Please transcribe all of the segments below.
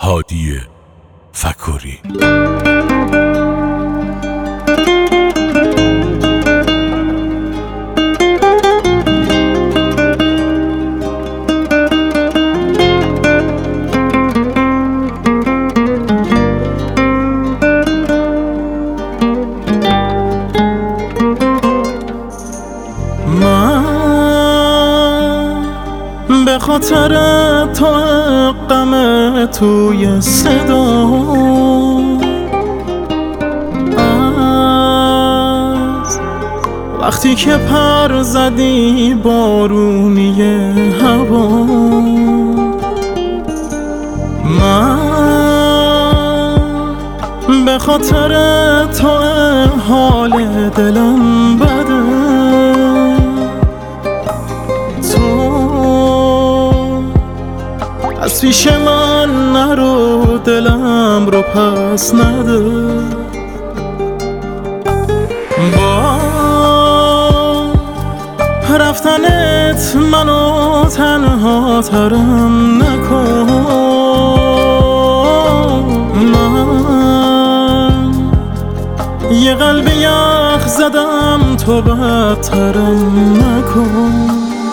هادی فکوری. به خاطر تو غم توی صدا از وقتی که پر زدی بارونی هوا، من به خاطر تو حال دلم بده. از پیش من نرو، دلم رو پس نده. با رفتنت منو تنها ترم نکن. من یه قلب یخ زدم، تو بدترم نکن.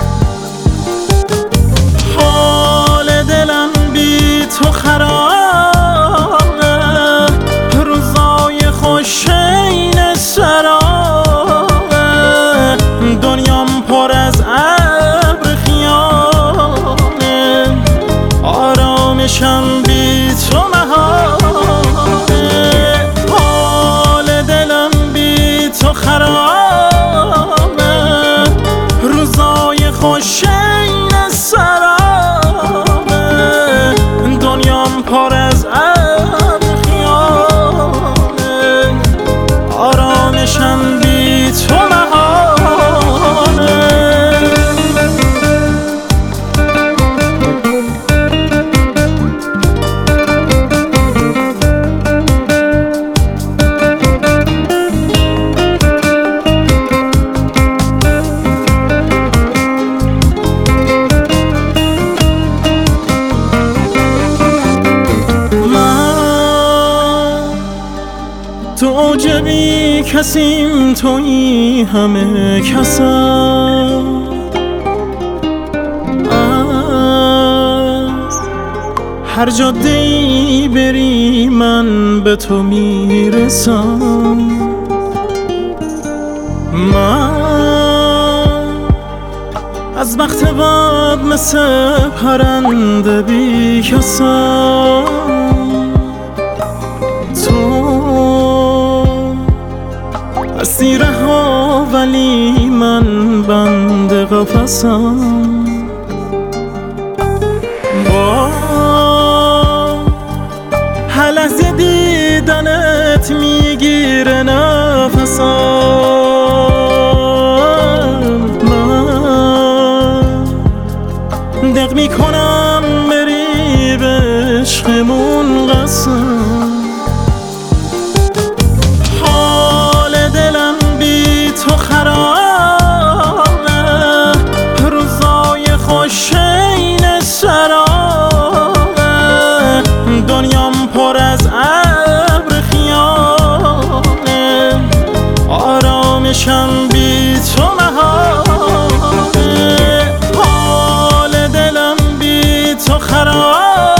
تو خرابه، روزای خوش این سرابه، دنیام پر از ابر خیاله، آرامشم بی تو محاله. حال دلم بی تو خرابه، روزای خوش این سرابه، پر از ابر خیاله، آرامشم بی تو محاله. تو عجبی کسیم، تویی همه کسم، از هر جاده‌ای بری من به تو میرسم. من از بخت بد مثل پرنده بی کسم. هستی رها ولی من بند قفسم. با هر لحظه دیدنت میگیره نفسم. من دق میکنم بری به عشقمون قسم. تو خرابه، روزای خوش این سرابه، دنیام پر از ابر خیاله، آرامشم بی تو محاله. حال دلم بی تو خرابه،